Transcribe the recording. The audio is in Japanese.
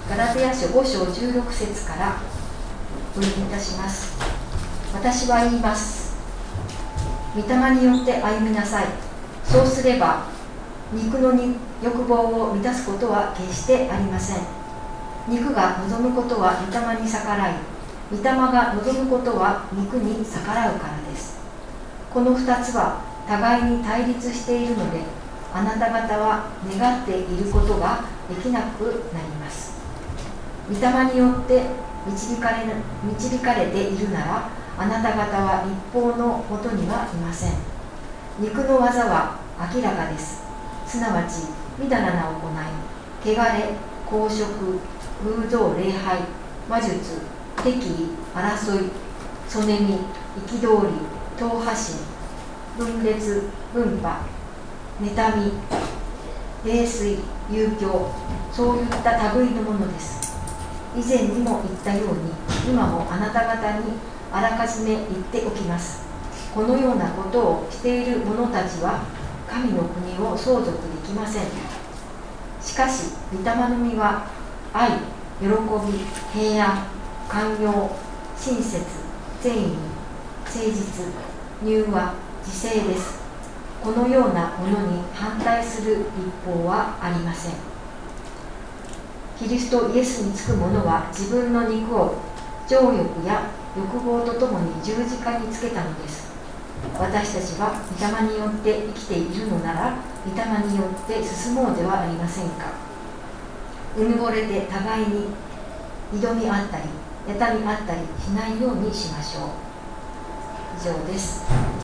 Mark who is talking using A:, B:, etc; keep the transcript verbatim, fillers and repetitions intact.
A: ガラテヤ書ご章じゅうろく節からお読みいたします。私は言います。御霊によって歩みなさい。そうすれば肉の欲望を満たすことは決してありません。肉が望むことは御霊に逆らい、御霊が望むことは肉に逆らうからです。この二つは互いに対立しているので、あなた方は願っていることができなくなります。御霊によって導かれ、導かれているなら、あなた方は一方のもとにはいません。肉の技は明らかです。すなわち、みだらな行い、汚れ、公職、偶像礼拝、魔術、敵意、争い、そねみ、憤り、党派心、分裂、分派、妬み、泥酔、遊興、そういった類のものです。以前にも言ったように、今もあなた方にあらかじめ言っておきます。このようなことをしている者たちは、神の国を相続できません。しかし、御霊の実は、愛、喜び、平安、寛容、親切、善意、誠実、柔和、自制です。このようなものに反対する立法はありません。キリストイエスにつく者は自分の肉を情欲や欲望とともに十字架につけたのです。私たちは御霊によって生きているのなら、御霊によって進もうではありませんか。うぬぼれて互いに挑み合ったり妬み合ったりしないようにしましょう。以上です。